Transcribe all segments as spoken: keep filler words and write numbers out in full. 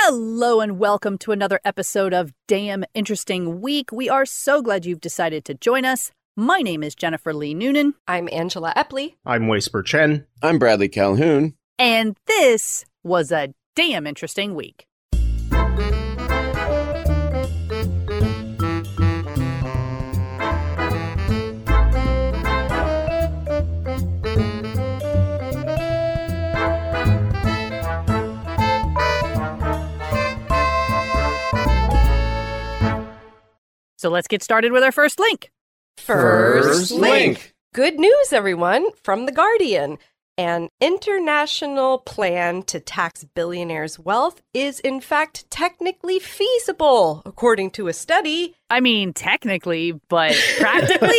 Hello and welcome to another episode of Damn Interesting Week. We are so glad you've decided to join us. My name is Jennifer Lee Noonan. I'm Angela Epley. I'm Waisper Chen. I'm Bradley Calhoun. And this was a damn interesting week. So let's get started with our first link. First link. Good news, everyone, from The Guardian. An international plan to tax billionaires' wealth is, in fact, technically feasible, according to a study. I mean, technically, but practically?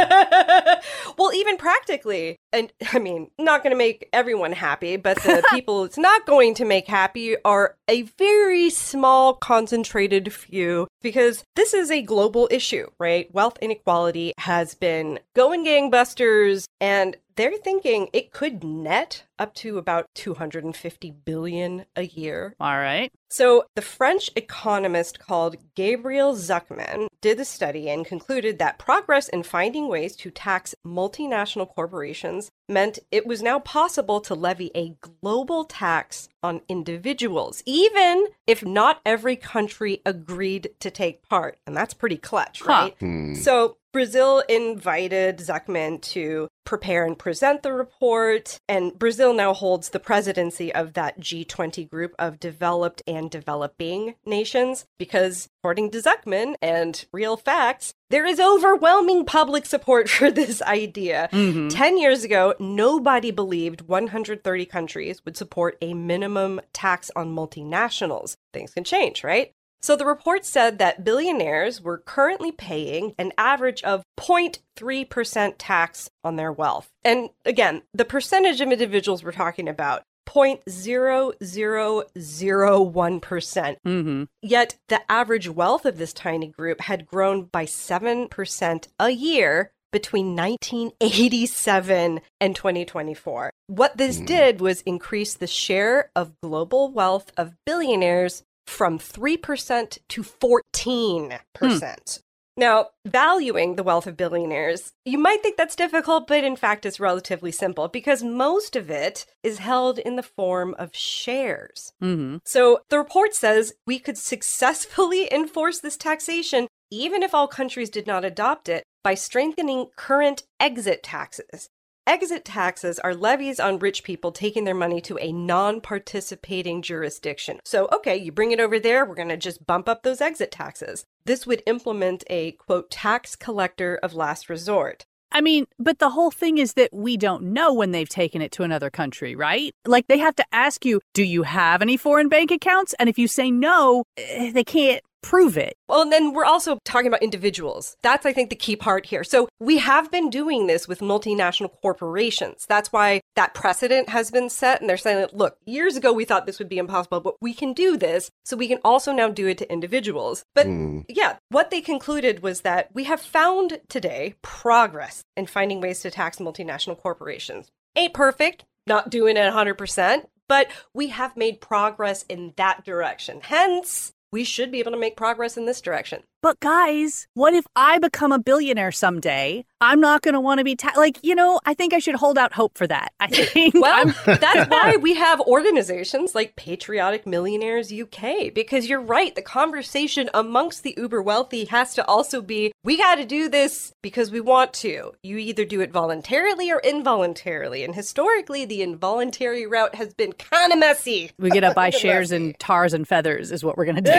Well, even practically. And, I mean, not going to make everyone happy, but the people it's not going to make happy are a very small, concentrated few, because this is a global issue, right? Wealth inequality has been going gangbusters, and they're thinking it could net up to about two hundred fifty billion dollars a year. All right. So the French economist called Gabriel Zucman did the study and concluded that progress in finding ways to tax multinational corporations meant it was now possible to levy a global tax on individuals, even if not every country agreed to take part. And that's pretty clutch, right? Huh. Hmm. So Brazil invited Zucman to prepare and present the report, and Brazil now holds the presidency of that G twenty group of developed and developing nations because, according to Zucman and real facts, there is overwhelming public support for this idea. Mm-hmm. Ten years ago, nobody believed one hundred thirty countries would support a minimum tax on multinationals. Things can change, right? So the report said that billionaires were currently paying an average of zero point three percent tax on their wealth. And again, the percentage of individuals we're talking about, zero point zero zero zero one percent. Mm-hmm. Yet the average wealth of this tiny group had grown by seven percent a year between nineteen eighty-seven and twenty twenty-four. What this Mm. did was increase the share of global wealth of billionaires from three percent to fourteen percent. Now, valuing the wealth of billionaires, you might think that's difficult, but in fact it's relatively simple because most of it is held in the form of shares. Mm-hmm. So the report says we could successfully enforce this taxation, even if all countries did not adopt it, by strengthening current exit taxes. Exit taxes are levies on rich people taking their money to a non-participating jurisdiction. So, okay, you bring it over there, we're going to just bump up those exit taxes. This would implement a, quote, tax collector of last resort. I mean, but the whole thing is that we don't know when they've taken it to another country, right? Like, they have to ask you, do you have any foreign bank accounts? And if you say no, eh, they can't prove it. Well, and then we're also talking about individuals. That's, I think, the key part here. So we have been doing this with multinational corporations. That's why that precedent has been set. And they're saying, look, years ago, we thought this would be impossible, but we can do this. So we can also now do it to individuals. But Hmm. yeah, what they concluded was that we have found today progress in finding ways to tax multinational corporations. Ain't perfect, not doing it one hundred percent, but we have made progress in that direction. Hence, we should be able to make progress in this direction. But guys, what if I become a billionaire someday? I'm not going to want to be ta- like, you know, I think I should hold out hope for that. I think Well, I'm- that's why we have organizations like Patriotic Millionaires U K, because you're right. The conversation amongst the uber wealthy has to also be, we got to do this because we want to. You either do it voluntarily or involuntarily. And historically, the involuntary route has been kind of messy. we get to buy Kinda shares messy. in tars and feathers is what we're going to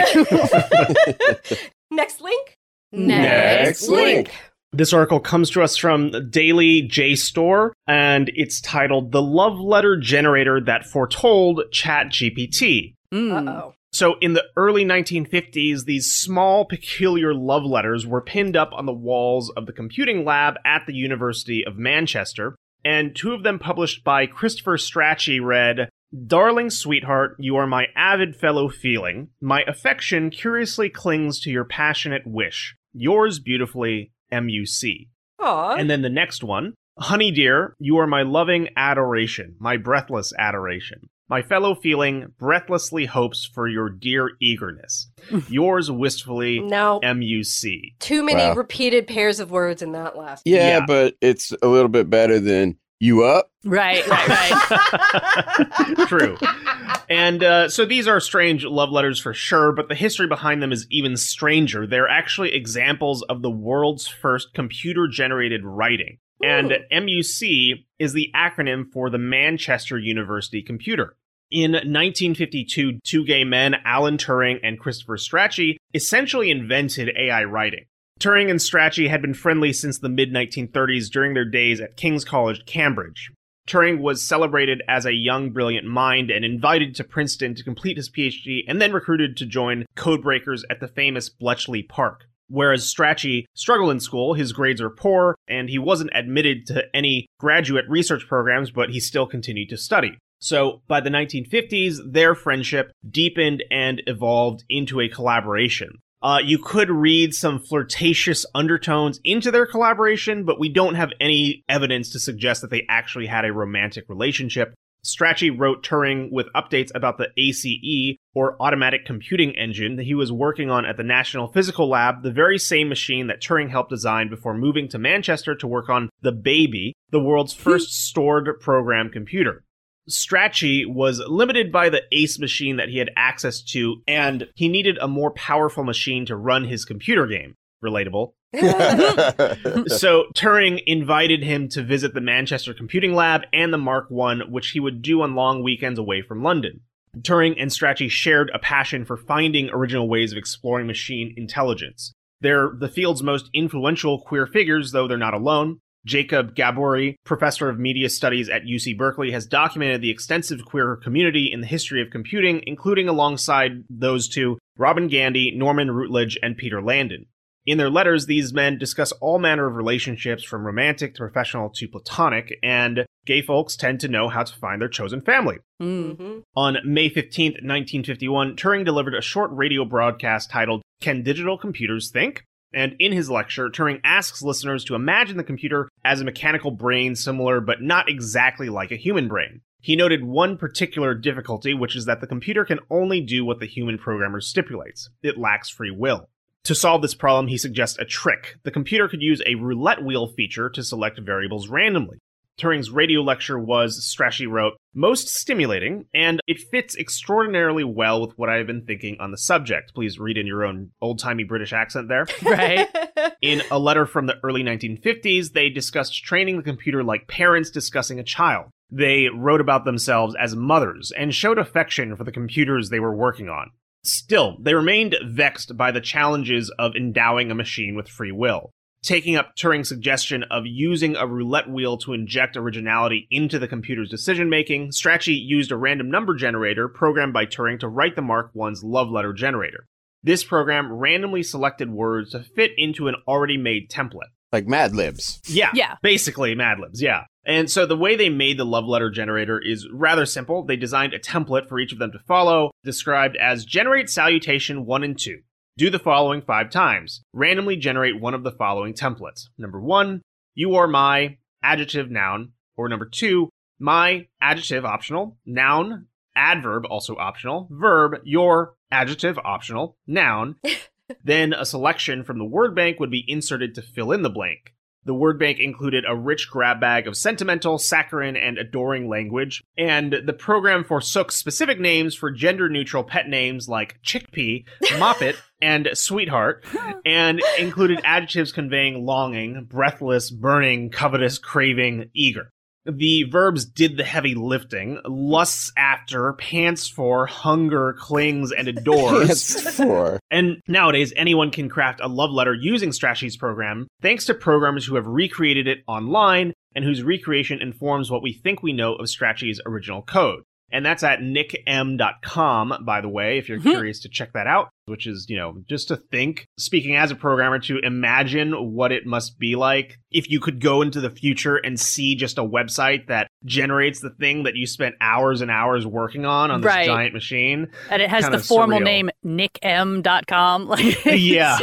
do. Next link? Next link. This article comes to us from Daily JSTOR, and it's titled The Love Letter Generator That Foretold ChatGPT. Mm. Uh-oh. So in the early nineteen fifties, these small, peculiar love letters were pinned up on the walls of the computing lab at the University of Manchester, and two of them published by Christopher Strachey read, "Darling sweetheart, you are my avid fellow feeling. My affection curiously clings to your passionate wish. Yours beautifully, M U C. Aw. And then the next one, "Honey dear, you are my loving adoration, my breathless adoration. My fellow feeling breathlessly hopes for your dear eagerness. Yours wistfully, No. M U C. Too many Wow. repeated pairs of words in that last. Yeah, Yeah. but it's a little bit better than you up. Right, right, right. True. And uh, so these are strange love letters for sure, but the history behind them is even stranger. They're actually examples of the world's first computer-generated writing. And Ooh. M U C is the acronym for the Manchester University Computer. In nineteen fifty-two, two gay men, Alan Turing and Christopher Strachey, essentially invented A I writing. Turing and Strachey had been friendly since the mid nineteen thirties during their days at King's College, Cambridge. Turing was celebrated as a young, brilliant mind and invited to Princeton to complete his PhD and then recruited to join codebreakers at the famous Bletchley Park. Whereas Strachey struggled in school, his grades were poor, and he wasn't admitted to any graduate research programs, but he still continued to study. So by the nineteen fifties, their friendship deepened and evolved into a collaboration. Uh, you could read some flirtatious undertones into their collaboration, but we don't have any evidence to suggest that they actually had a romantic relationship. Strachey wrote Turing with updates about the A C E, or Automatic Computing Engine, that he was working on at the National Physical Lab, the very same machine that Turing helped design before moving to Manchester to work on the Baby, the world's first stored program computer. Strachey was limited by the ACE machine that he had access to, and he needed a more powerful machine to run his computer game. Relatable. So Turing invited him to visit the Manchester Computing Lab and the Mark one, which he would do on long weekends away from London. Turing and Strachey shared a passion for finding original ways of exploring machine intelligence. They're the field's most influential queer figures, though they're not alone. Jacob Gabori, professor of media studies at U C Berkeley, has documented the extensive queer community in the history of computing, including alongside those two, Robin Gandy, Norman Rutledge, and Peter Landon. In their letters, these men discuss all manner of relationships from romantic to professional to platonic, and gay folks tend to know how to find their chosen family. Mm. Mhm. On May fifteenth, nineteen fifty-one, Turing delivered a short radio broadcast titled, Can Digital Computers Think? And in his lecture, Turing asks listeners to imagine the computer as a mechanical brain similar but not exactly like a human brain. He noted one particular difficulty, which is that the computer can only do what the human programmer stipulates. It lacks free will. To solve this problem, he suggests a trick. The computer could use a roulette wheel feature to select variables randomly. Turing's radio lecture was, Strachey wrote, most stimulating, and it fits extraordinarily well with what I have been thinking on the subject. Please read in your own old-timey British accent there. Right. In a letter from the early nineteen fifties, they discussed training the computer like parents discussing a child. They wrote about themselves as mothers and showed affection for the computers they were working on. Still, they remained vexed by the challenges of endowing a machine with free will. Taking up Turing's suggestion of using a roulette wheel to inject originality into the computer's decision-making, Strachey used a random number generator programmed by Turing to write the Mark one's love letter generator. This program randomly selected words to fit into an already made template. Like Mad Libs. Yeah, Yeah. basically Mad Libs, yeah. And so the way they made the love letter generator is rather simple. They designed a template for each of them to follow, described as generate salutation one and two. Do the following five times. Randomly generate one of the following templates. Number one, you are my adjective noun. Or number two, my adjective optional, noun, adverb also optional, verb, your adjective optional, noun. Then a selection from the word bank would be inserted to fill in the blank. The word bank included a rich grab bag of sentimental, saccharine, and adoring language, and the program forsook specific names for gender-neutral pet names like chickpea, moppet, and sweetheart, and included adjectives conveying longing, breathless, burning, covetous, craving, eager. The verbs did the heavy lifting. Lusts after, pants for, hunger, clings, and adores. Yes, for. And nowadays, anyone can craft a love letter using Strachey's program, thanks to programmers who have recreated it online and whose recreation informs what we think we know of Strachey's original code. And that's at nick m dot com, by the way, if you're curious to check that out, which is, you know, just to think, speaking as a programmer, to imagine what it must be like if you could go into the future and see just a website that generates the thing that you spent hours and hours working on on this Right. giant machine. And it has Kinda the formal surreal. name nick m dot com. Like, Yeah.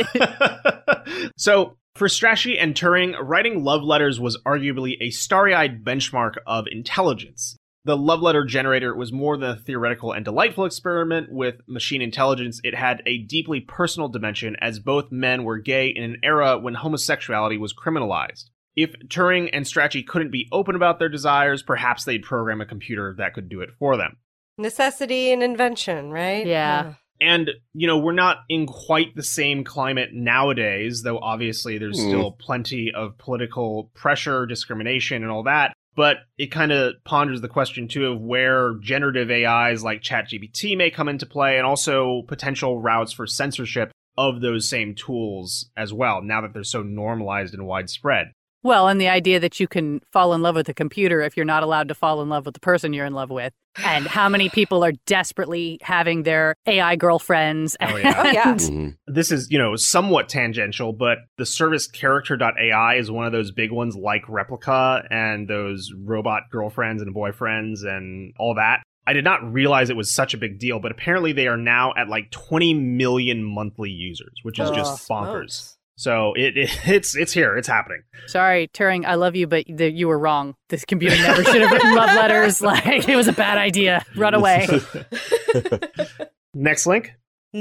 So, for Strachey and Turing, writing love letters was arguably a starry-eyed benchmark of intelligence. The love letter generator was more than a theoretical and delightful experiment with machine intelligence. It had a deeply personal dimension, as both men were gay in an era when homosexuality was criminalized. If Turing and Strachey couldn't be open about their desires, perhaps they'd program a computer that could do it for them. Necessity and invention, right? Yeah. And, you know, we're not in quite the same climate nowadays, though obviously there's Mm. still plenty of political pressure, discrimination, and all that. But it kind of ponders the question, too, of where generative A Is like ChatGPT may come into play, and also potential routes for censorship of those same tools as well, now that they're so normalized and widespread. Well, and the idea that you can fall in love with a computer if you're not allowed to fall in love with the person you're in love with. And how many people are desperately having their A I girlfriends. Oh, yeah. Oh, yeah. and- Mhm. This is, you know, somewhat tangential, but the service character dot A I is one of those big ones like Replica and those robot girlfriends and boyfriends and all that. I did not realize it was such a big deal, but apparently they are now at like twenty million monthly users, which is Oh, just bonkers. smokes. So it, it it's it's here, it's happening. Sorry, Turing, I love you, but the, you were wrong. This computer never should have written love letters. Like, it was a bad idea. Run away. Next link.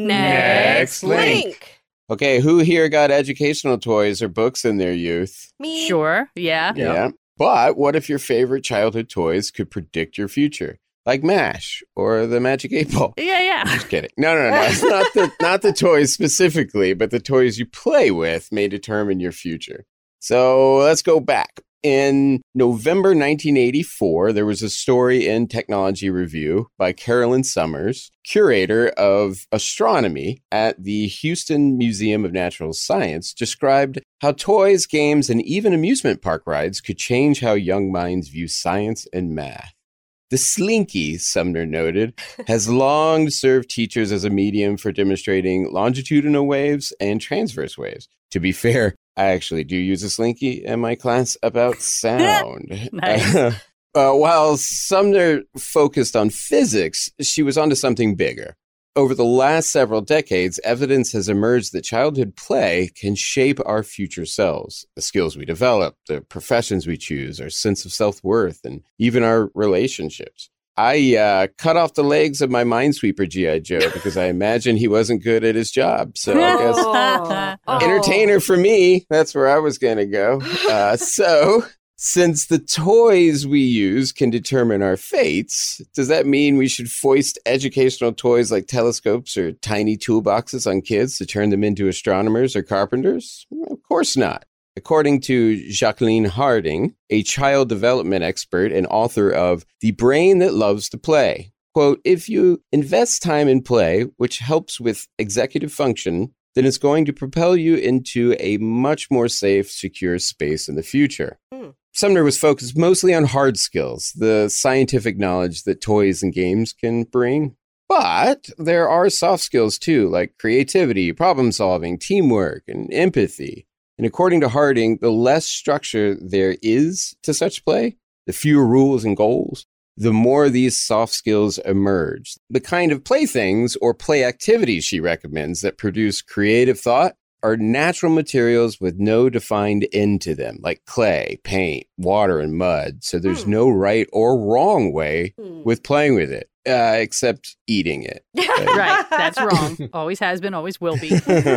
Next link. Okay, who here got educational toys or books in their youth? Me. Sure. Yeah. Yeah. But what if your favorite childhood toys could predict your future? Like MASH or the Magic eight Ball? Yeah, yeah. Just kidding. No, no, no. It's not the not the toys specifically, but the toys you play with may determine your future. So let's go back. In November nineteen eighty-four, there was a story in Technology Review by Carolyn Summers, curator of astronomy at the Houston Museum of Natural Science, described how toys, games, and even amusement park rides could change how young minds view science and math. The Slinky, Sumner noted, has long served teachers as a medium for demonstrating longitudinal waves and transverse waves. To be fair, I actually do use a Slinky in my class about sound. Nice. uh, while Sumner focused on physics, she was onto something bigger. Over the last several decades, evidence has emerged that childhood play can shape our future selves, the skills we develop, the professions we choose, our sense of self-worth, and even our relationships. I uh, cut off the legs of my Minesweeper G I. Joe because I imagined he wasn't good at his job. So I guess Oh. Oh. entertainer for me, that's where I was going to go. Uh, so... Since the toys we use can determine our fates, does that mean we should foist educational toys like telescopes or tiny toolboxes on kids to turn them into astronomers or carpenters? Of course not. According to Jacqueline Harding, a child development expert and author of The Brain That Loves to Play, quote, if you invest time in play, which helps with executive function, then it's going to propel you into a much more safe, secure space in the future. Hmm. Sumner was focused mostly on hard skills, the scientific knowledge that toys and games can bring. But there are soft skills too, like creativity, problem solving, teamwork, and empathy. And according to Harding, the less structure there is to such play, the fewer rules and goals, the more these soft skills emerge. The kind of playthings or play activities she recommends that produce creative thought are natural materials with no defined end to them, like clay, paint, water, and mud. So there's Hmm. no right or wrong way Hmm. with playing with it, uh, except eating it. Right. That's wrong. Always has been, always will be.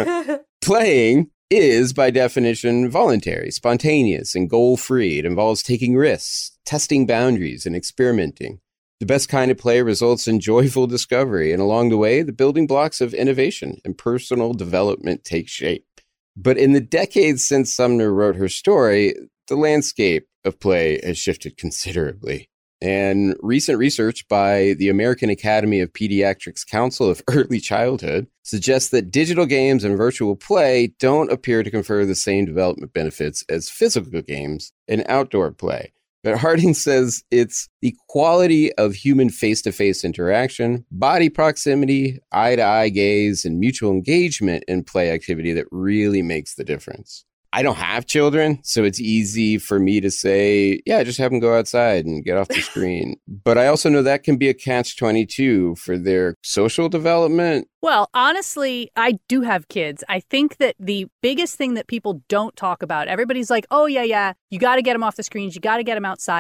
Playing is, by definition, voluntary, spontaneous, and goal-free. It involves taking risks, testing boundaries, and experimenting. The best kind of play results in joyful discovery, and along the way, the building blocks of innovation and personal development take shape. But in the decades since Sumner wrote her story, the landscape of play has shifted considerably. And recent research by the American Academy of Pediatrics Council of Early Childhood suggests that digital games and virtual play don't appear to confer the same development benefits as physical games and outdoor play. But Harding says it's the quality of human face-to-face interaction, body proximity, eye-to-eye gaze, and mutual engagement in play activity that really makes the difference. I don't have children, so it's easy for me to say, yeah, just have them go outside and get off the screen. But I also know that can be a catch twenty-two for their social development. Well, honestly, I do have kids. I think that the biggest thing that people don't talk about, everybody's like, oh, yeah, yeah, you got to get them off the screens. You got to get them outside.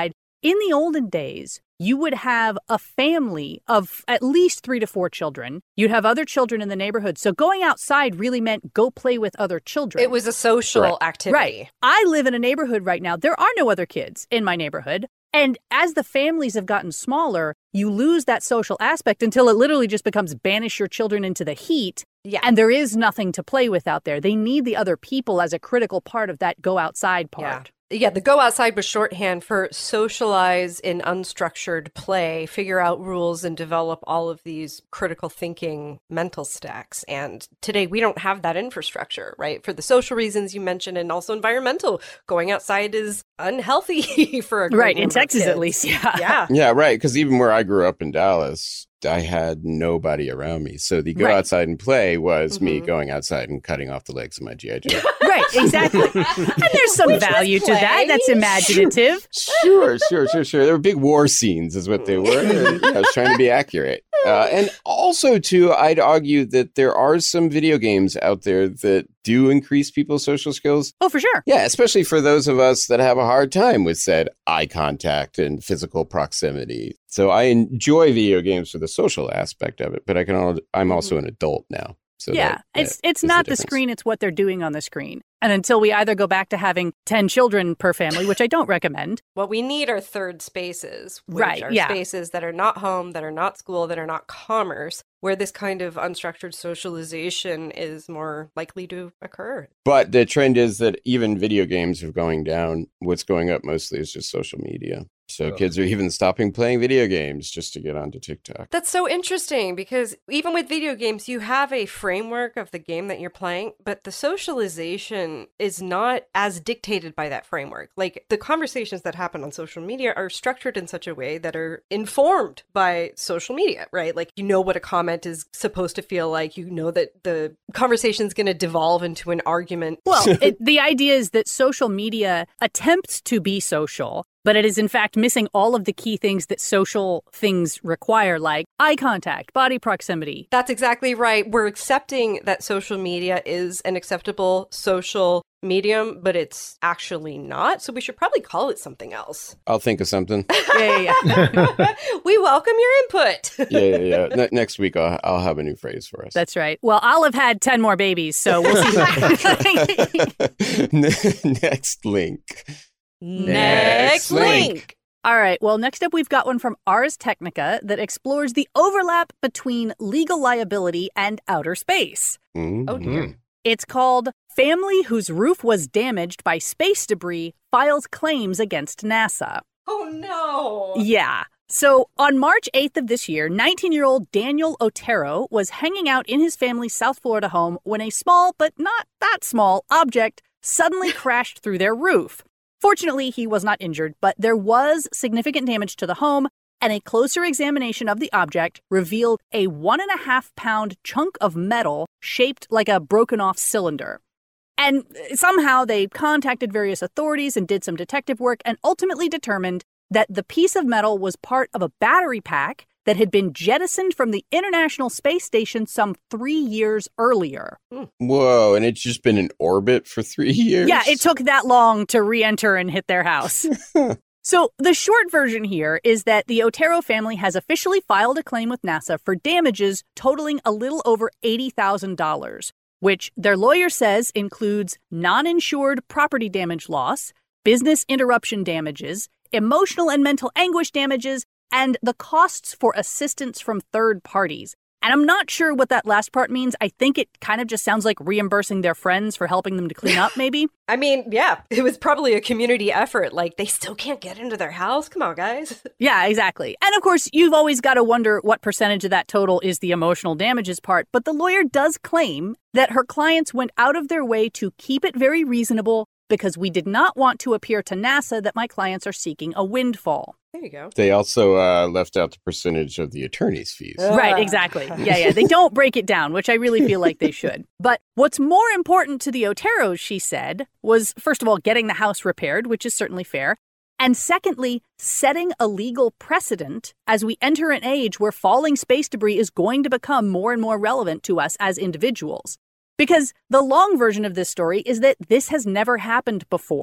in the olden days, you would have a family of at least three to four children. You'd have other children in the neighborhood. So going outside really meant go play with other children. It was a social Right. activity. Right. I live in a neighborhood right now. There are no other kids in my neighborhood. And as the families have gotten smaller, you lose that social aspect until it literally just becomes banish your children into the heat. Yeah. And there is nothing to play with out there. They need the other people as a critical part of that go outside part. Yeah, the go outside was shorthand for socialize in unstructured play, figure out rules, and develop all of these critical thinking mental stacks. And today we don't have that infrastructure, right? For the social reasons you mentioned and also environmental. Going outside is unhealthy for a great Right. In number of Texas, at kids. least. Yeah. Yeah. Yeah, right. Because even where I grew up in Dallas, I had nobody around me. So the go Right. outside and play was me Mhm. going outside and cutting off the legs of my G I Joe. Right. Exactly. And there's some Which was value to that. play. That's imaginative. Sure, sure, sure, sure. They were big war scenes, is what they were. And, I was trying to be accurate. Uh, and also, too, I'd argue that there are some video games out there that do increase people's social skills. Oh, for sure. Yeah, especially for those of us that have a hard time with said eye contact and physical proximity. So I enjoy video games for the social aspect of it, but I can. al- I'm also an adult now. So Yeah, that- that it's it's is not the, difference. screen, it's what they're doing on the screen. And until we either go back to having ten children per family, which I don't recommend. What we need are third spaces, which Right, are yeah. spaces that are not home, that are not school, that are not commerce, where this kind of unstructured socialization is more likely to occur. But the trend is that even video games are going down. What's going up mostly is just social media. So Ugh. kids are even stopping playing video games just to get onto TikTok. That's so interesting because even with video games, you have a framework of the game that you're playing, but the socialization is not as dictated by that framework. Like the conversations that happen on social media are structured in such a way that are informed by social media, right? Like you know what a comment is supposed to feel like, you know that the conversation is going to devolve into an argument. Well, it, the idea is that social media attempts to be social, but it is in fact missing all of the key things that social things require, like eye contact, body proximity. That's exactly right. We're accepting that social media is an acceptable social medium, but it's actually not. So we should probably call it something else. I'll think of something. Yeah, yeah, yeah. We welcome your input. Yeah, yeah, yeah. Ne- next week, I'll, I'll have a new phrase for us. That's right. Well, I'll have had ten more babies, so we'll see. Next link. Next link. link. All right. Well, next up, we've got one from Ars Technica that explores the overlap between legal liability and outer space. Mhm. Oh, dear. It's called Family Whose Roof Was Damaged by Space Debris Files Claims Against NASA. Oh, no. Yeah. So on March eighth of this year, nineteen-year-old Daniel Otero was hanging out in his family's South Florida home when a small, but not that small, object suddenly crashed through their roof. Fortunately, he was not injured, but there was significant damage to the home, and a closer examination of the object revealed a one and a half pound chunk of metal shaped like a broken off cylinder. And somehow they contacted various authorities and did some detective work and ultimately determined that the piece of metal was part of a battery pack that had been jettisoned from the International Space Station some three years earlier. Whoa, and it's just been in orbit for three years? Yeah, it took that long to re-enter and hit their house. So the short version here is that the Otero family has officially filed a claim with NASA for damages totaling a little over eighty thousand dollars, which their lawyer says includes non-insured property damage loss, business interruption damages, emotional and mental anguish damages, and the costs for assistance from third parties. And I'm not sure what that last part means. I think it kind of just sounds like reimbursing their friends for helping them to clean up, maybe. I mean, yeah, it was probably a community effort. Like, they still can't get into their house. Come on, guys. Yeah, exactly. And of course, you've always got to wonder what percentage of that total is the emotional damages part. But the lawyer does claim that her clients went out of their way to keep it very reasonable because we did not want to appear to NASA that my clients are seeking a windfall. There you go. They also uh, left out the percentage of the attorney's fees. Ugh. Right, exactly. Yeah, yeah. They don't break it down, which I really feel like they should. But what's more important to the Oteros, she said, was, first of all, getting the house repaired, which is certainly fair. And secondly, setting a legal precedent as we enter an age where falling space debris is going to become more and more relevant to us as individuals. Because the long version of this story is that this has never happened before.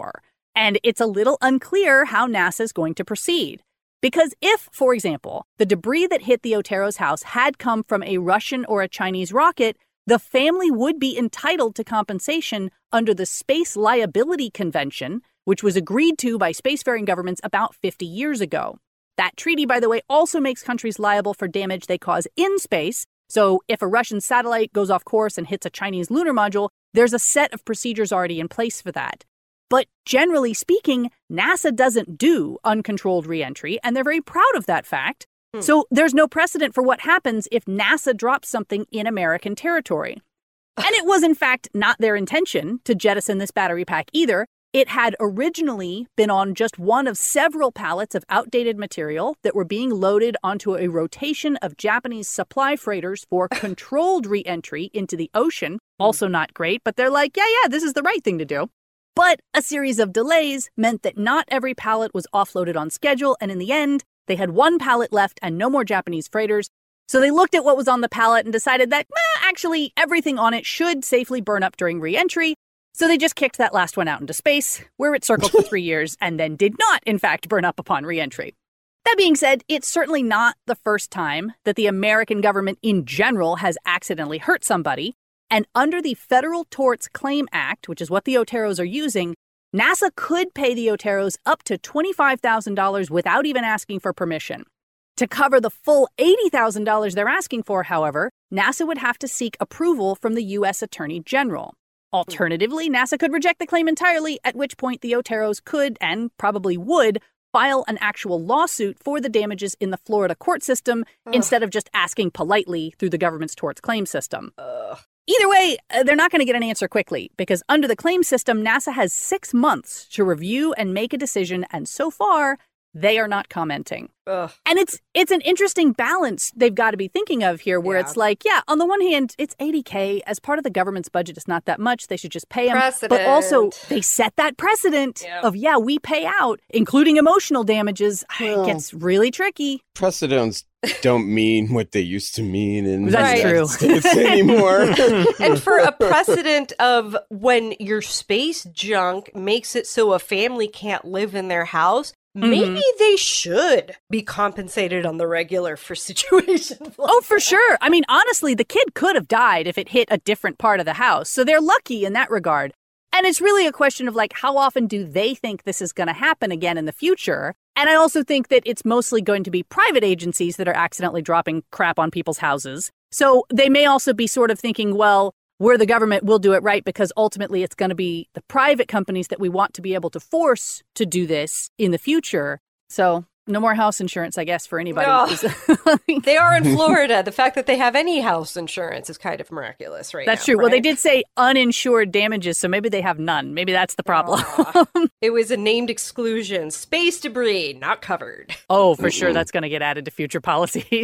And it's a little unclear how NASA is going to proceed. Because if, for example, the debris that hit the Otero's house had come from a Russian or a Chinese rocket, the family would be entitled to compensation under the Space Liability Convention, which was agreed to by spacefaring governments about fifty years ago. That treaty, by the way, also makes countries liable for damage they cause in space. So if a Russian satellite goes off course and hits a Chinese lunar module, there's a set of procedures already in place for that. But generally speaking, NASA doesn't do uncontrolled reentry, and they're very proud of that fact. Hmm. So there's no precedent for what happens if NASA drops something in American territory. And it was, in fact, not their intention to jettison this battery pack either. It had originally been on just one of several pallets of outdated material that were being loaded onto a rotation of Japanese supply freighters for controlled reentry into the ocean. Also not great, but they're like, yeah, yeah, this is the right thing to do. But a series of delays meant that not every pallet was offloaded on schedule, and in the end, they had one pallet left and no more Japanese freighters. So they looked at what was on the pallet and decided that, eh, actually, everything on it should safely burn up during re-entry. So they just kicked that last one out into space, where it circled for three years and then did not, in fact, burn up upon re-entry. That being said, it's certainly not the first time that the American government in general has accidentally hurt somebody. And under the Federal Torts Claim Act, which is what the Oteros are using, NASA could pay the Oteros up to twenty-five thousand dollars without even asking for permission. To cover the full eighty thousand dollars they're asking for, however, NASA would have to seek approval from the U S Attorney General. Alternatively, NASA could reject the claim entirely, at which point the Oteros could, and probably would, file an actual lawsuit for the damages in the Florida court system Ugh. instead of just asking politely through the government's torts claim system. Ugh. Either way, they're not going to get an answer quickly, because under the claim system, NASA has six months to review and make a decision, and so far, they are not commenting. Ugh. And it's it's an interesting balance they've got to be thinking of here, where yeah. it's like, yeah, on the one hand, it's eighty K. As part of the government's budget, it's not that much. They should just pay them. Precedent. But also, they set that precedent yep. of, yeah, we pay out, including emotional damages. Well, it gets really tricky. Precedents don't mean what they used to mean in That's the true. United States anymore. And for a precedent of when your space junk makes it so a family can't live in their house, maybe mm-hmm. they should be compensated on the regular for situations like Oh, for that. sure. I mean, honestly, the kid could have died if it hit a different part of the house. So they're lucky in that regard. And it's really a question of, like, how often do they think this is going to happen again in the future? And I also think that it's mostly going to be private agencies that are accidentally dropping crap on people's houses. So they may also be sort of thinking, well, we're the government, we'll do it right, because ultimately it's going to be the private companies that we want to be able to force to do this in the future. So no more house insurance, I guess, for anybody. Oh, they are in Florida. The fact that they have any house insurance is kind of miraculous right That's now, true. right? Well, they did say uninsured damages, so maybe they have none. Maybe that's the problem. It was a named exclusion. Space debris, not covered. Oh, for sure. That's going to get added to future policies.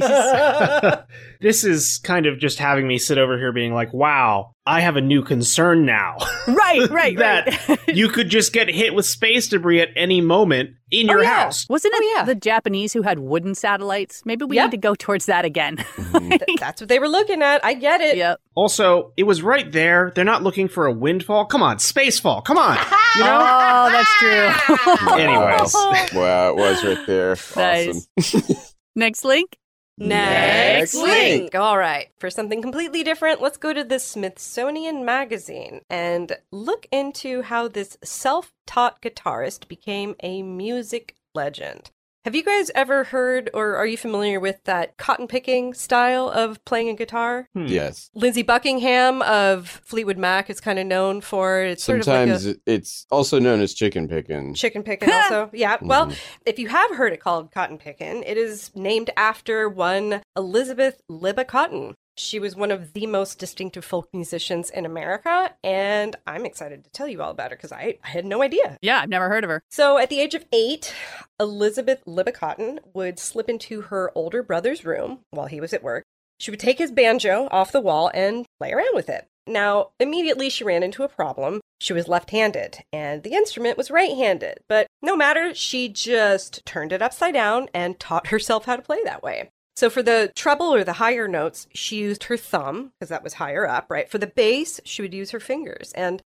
This is kind of just having me sit over here being like, wow, I have a new concern now. Right, right, that right. you could just get hit with space debris at any moment in your oh, yeah. house. Wasn't it oh, yeah. the Japanese who had wooden satellites? Maybe we yep. need to go towards that again. Th- that's what they were looking at. I get it. Yep. Also, it was right there. They're not looking for a windfall. Come on, spacefall. Come on. You know? Oh, that's true. Anyways. Wow, it was right there. Nice. Awesome. Next link. Next Next link. link. All right. For something completely different, let's go to the Smithsonian Magazine and look into how this self-taught guitarist became a music legend. Have you guys ever heard, or are you familiar with that cotton picking style of playing a guitar? Hmm. Yes. Lindsey Buckingham of Fleetwood Mac is kind of known for. It's sort Sometimes of like it- it's also known as chicken picking. a chicken picking also. Yeah. Well, if you have heard it called cotton picking, it is named after one Elizabeth Libba Cotton. She was one of the most distinctive folk musicians in America, and I'm excited to tell you all about her because I, I had no idea. Yeah, I've never heard of her. So at the age of eight, Elizabeth Libba Cotton would slip into her older brother's room while he was at work. She would take his banjo off the wall and play around with it. Now, immediately she ran into a problem. She was left-handed, and the instrument was right-handed. But no matter, she just turned it upside down and taught herself how to play that way. So for the treble or the higher notes, she used her thumb, because that was higher up, right? For the bass, she would use her fingers. And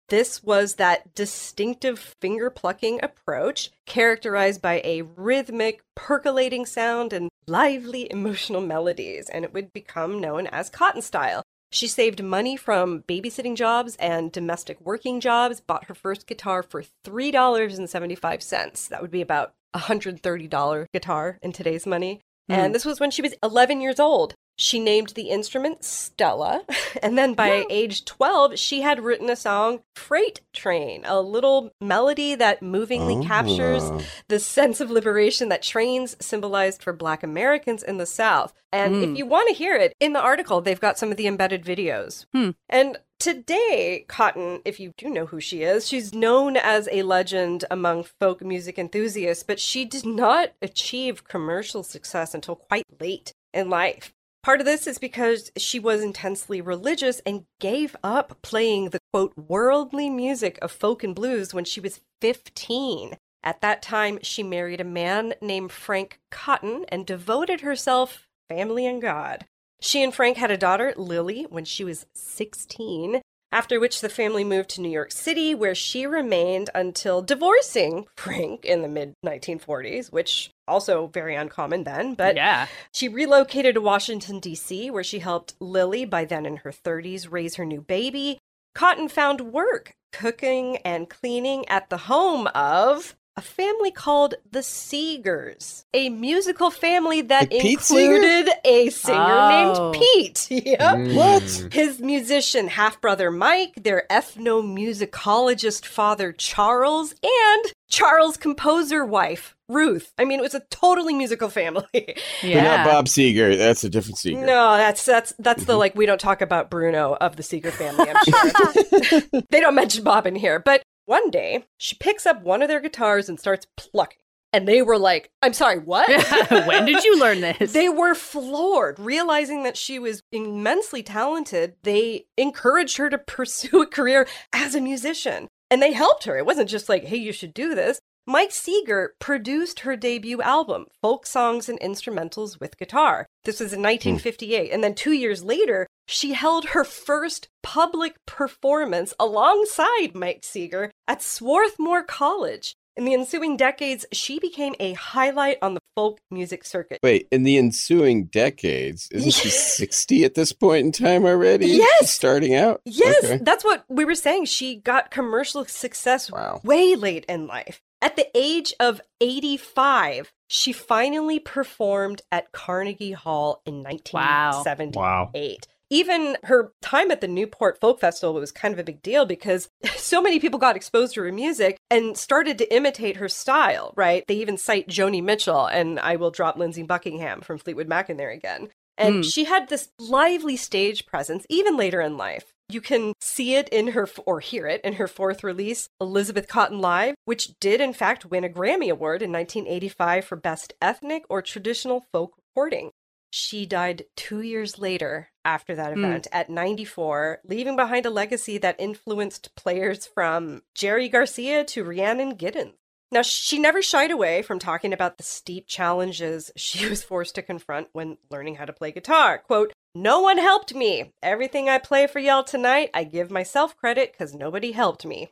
This was that distinctive finger-plucking approach characterized by a rhythmic, percolating sound and lively emotional melodies, and it would become known as Cotton style. She saved money from babysitting jobs and domestic working jobs, bought her first guitar for three dollars and seventy-five cents. That would be about a one hundred thirty dollars guitar in today's money. Mm. And this was when she was eleven years old. She named the instrument Stella, and then by age twelve, she had written a song, Freight Train, a little melody that movingly Oh. captures the sense of liberation that trains symbolized for Black Americans in the South. And Hmm. if you want to hear it, in the article, they've got some of the embedded videos. Hmm. And today, Cotton, if you do know who she is, she's known as a legend among folk music enthusiasts, but she did not achieve commercial success until quite late in life. Part of this is because she was intensely religious and gave up playing the, quote, worldly music of folk and blues when she was fifteen. At that time, she married a man named Frank Cotton and devoted herself family and God. She and Frank had a daughter, Lily, when she was sixteen, after which the family moved to New York City, where she remained until divorcing Frank in the mid nineteen forties, which also very uncommon then, but yeah. she relocated to Washington, D C, where she helped Lily, by then in her thirties, raise her new baby. Cotton found work cooking and cleaning at the home of a family called the Seegers, a musical family that Like Pete Seeger? included a singer Oh. named Pete. Yep. What? His musician half-brother Mike, their ethnomusicologist father Charles, and Charles' composer wife, Ruth. I mean, it was a totally musical family. But Yeah. not Bob Seger. That's a different Seger. No, that's that's that's the like we don't talk about Bruno of the Seeger family, I'm sure. They don't mention Bob in here. But one day, she picks up one of their guitars and starts plucking. And they were like, I'm sorry, what? When did you learn this? They were floored, realizing that she was immensely talented. They encouraged her to pursue a career as a musician. And they helped her. It wasn't just like, hey, you should do this. Mike Seeger produced her debut album, Folk Songs and Instrumentals with Guitar. This was in nineteen fifty-eight. And then two years later, she held her first public performance alongside Mike Seeger at Swarthmore College. In the ensuing decades, she became a highlight on the folk music circuit. Wait, in the ensuing decades, isn't she sixty at this point in time already? Yes! She's starting out? Yes, Okay. that's what we were saying. She got commercial success Wow. way late in life. At the age of eighty-five, she finally performed at Carnegie Hall in nineteen seventy-eight. Wow. Even her time at the Newport Folk Festival was kind of a big deal because so many people got exposed to her music and started to imitate her style, right? They even cite Joni Mitchell, and I will drop Lindsey Buckingham from Fleetwood Mac in there again. And Hmm. she had this lively stage presence even later in life. You can see it in her, or hear it in her fourth release, Elizabeth Cotton Live, which did in fact win a Grammy Award in nineteen eighty-five for Best Ethnic or Traditional Folk Recording. She died two years later after that Hmm. event at ninety-four, leaving behind a legacy that influenced players from Jerry Garcia to Rhiannon Giddens. Now, she never shied away from talking about the steep challenges she was forced to confront when learning how to play guitar. Quote, "No one helped me. Everything I play for y'all tonight, I give myself credit because nobody helped me."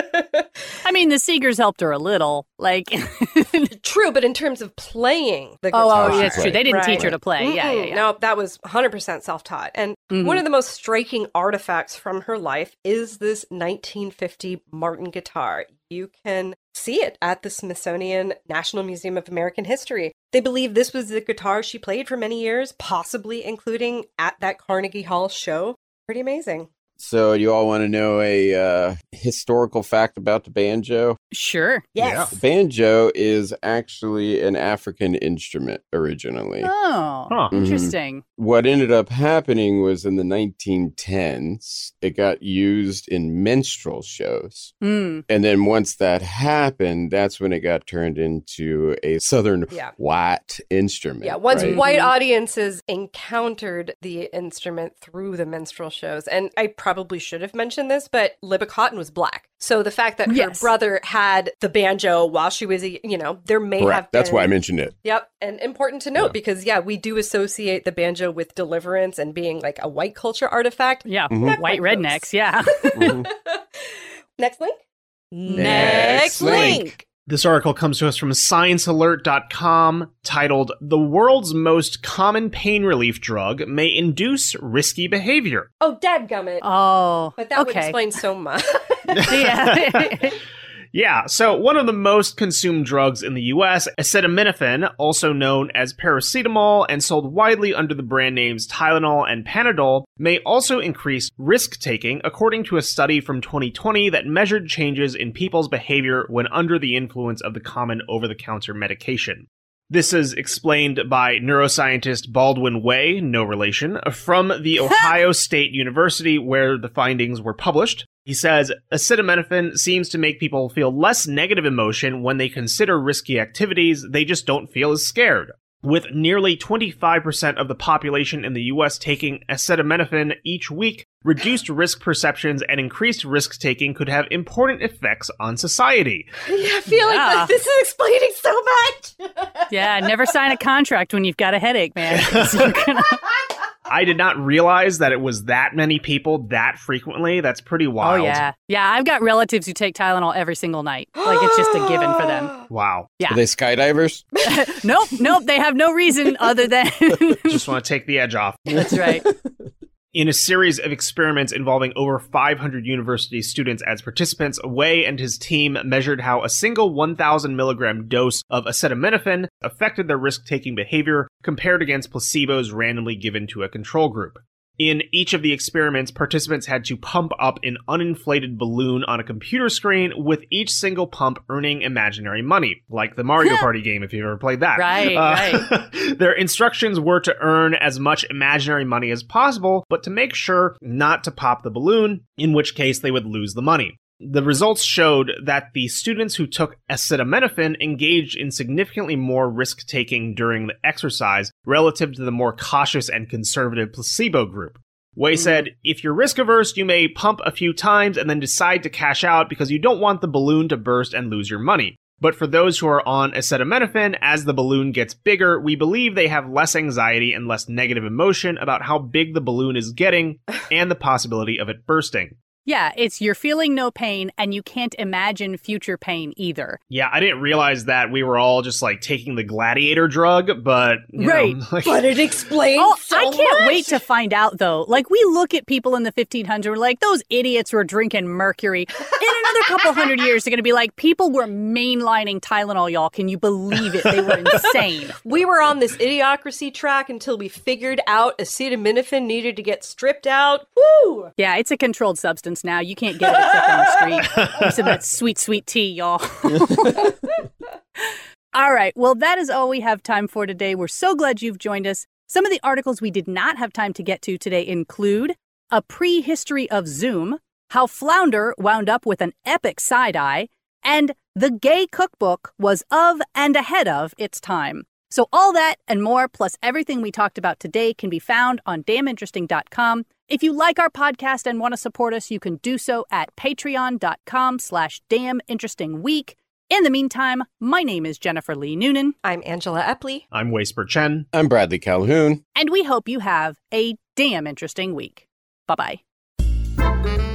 I mean, the Seegers helped her a little. Like, True, but in terms of playing the oh, guitar. oh, that's true. They didn't Right. teach her to play. Yeah, yeah, Mm-mm. yeah. No, that was one hundred percent self-taught. And Mhm. one of the most striking artifacts from her life is this nineteen fifty Martin guitar. You can see it at the Smithsonian National Museum of American History. They believe this was the guitar she played for many years, possibly including at that Carnegie Hall show. Pretty amazing. So, you all want to know a uh, historical fact about the banjo? Sure. Yes. The banjo is actually an African instrument originally. Oh, Huh. interesting. What ended up happening was in the nineteen tens, it got used in minstrel shows. Mm. And then once that happened, that's when it got turned into a Southern Yeah. white instrument. Yeah, once right? white Mhm. audiences encountered the instrument through the minstrel shows, and I probably should have mentioned this, but Libba Cotton was black. So the fact that her Yes. brother had the banjo while she was, a- you know, there may Correct. have been... That's why I mentioned it. Yep, and important to note Yeah. because, yeah, we do associate the banjo with deliverance and being like a white culture artifact. Yeah. Mhm. Not White quite rednecks. close. Yeah. Mhm. Next link? Next link. This article comes to us from science alert dot com, titled, "The World's Most Common Pain Relief Drug May Induce Risky Behavior." Oh, dadgummit. Oh, But that would okay. explain so much. Yeah. Yeah, so one of the most consumed drugs in the U S, acetaminophen, also known as paracetamol and sold widely under the brand names Tylenol and Panadol, may also increase risk-taking, according to a study from twenty twenty that measured changes in people's behavior when under the influence of the common over-the-counter medication. This is explained by neuroscientist Baldwin Way, no relation, from the Ohio State University where the findings were published. He says, acetaminophen seems to make people feel less negative emotion when they consider risky activities. They just don't feel as scared. With nearly twenty-five percent of the population in the U S taking acetaminophen each week, reduced risk perceptions and increased risk-taking could have important effects on society. Yeah, I feel Yeah. like this is explaining so much. Yeah, never sign a contract when you've got a headache, man. 'Cause you're gonna- I did not realize that it was that many people that frequently. That's pretty wild. Oh, yeah. Yeah, I've got relatives who take Tylenol every single night. Like, it's just a given for them. Wow. Yeah. Are they skydivers? Nope, nope. They have no reason other than. Just want to take the edge off. That's right. In a series of experiments involving over five hundred university students as participants, Way and his team measured how a single one thousand milligram dose of acetaminophen affected their risk-taking behavior compared against placebos randomly given to a control group. In each of the experiments, participants had to pump up an uninflated balloon on a computer screen, with each single pump earning imaginary money, like the Mario Party game if you've ever played that. Right, right. Their instructions were to earn as much imaginary money as possible, but to make sure not to pop the balloon, in which case they would lose the money. The results showed that the students who took acetaminophen engaged in significantly more risk-taking during the exercise relative to the more cautious and conservative placebo group. Way said, if you're risk-averse, you may pump a few times and then decide to cash out because you don't want the balloon to burst and lose your money. But for those who are on acetaminophen, as the balloon gets bigger, we believe they have less anxiety and less negative emotion about how big the balloon is getting and the possibility of it bursting. Yeah, it's you're feeling no pain and you can't imagine future pain either. Yeah, I didn't realize that we were all just like taking the gladiator drug, but you Right. know, like, But it explains Oh, so I can't much. wait to find out, though. Like, we look at people in the fifteen hundreds, we're like, those idiots were drinking mercury. In another couple hundred years, they're going to be like, people were mainlining Tylenol, y'all. Can you believe it? They were insane. We were on this idiocracy track until we figured out acetaminophen needed to get stripped out. Woo! Yeah, it's a controlled substance now. You can't get it except on the street. Use of that sweet, sweet tea, y'all. All right. Well, that is all we have time for today. We're so glad you've joined us. Some of the articles we did not have time to get to today include a prehistory of Zoom, how Flounder wound up with an epic side-eye, and the gay cookbook was of and ahead of its time. So all that and more, plus everything we talked about today, can be found on damn interesting dot com. If you like our podcast and want to support us, you can do so at patreon.com slash damninterestingweek. In the meantime, my name is Jennifer Lee Noonan, I'm Angela Epley. I'm Waysper Chen. I'm Bradley Calhoun. and we hope you have a damn interesting week. Bye-bye.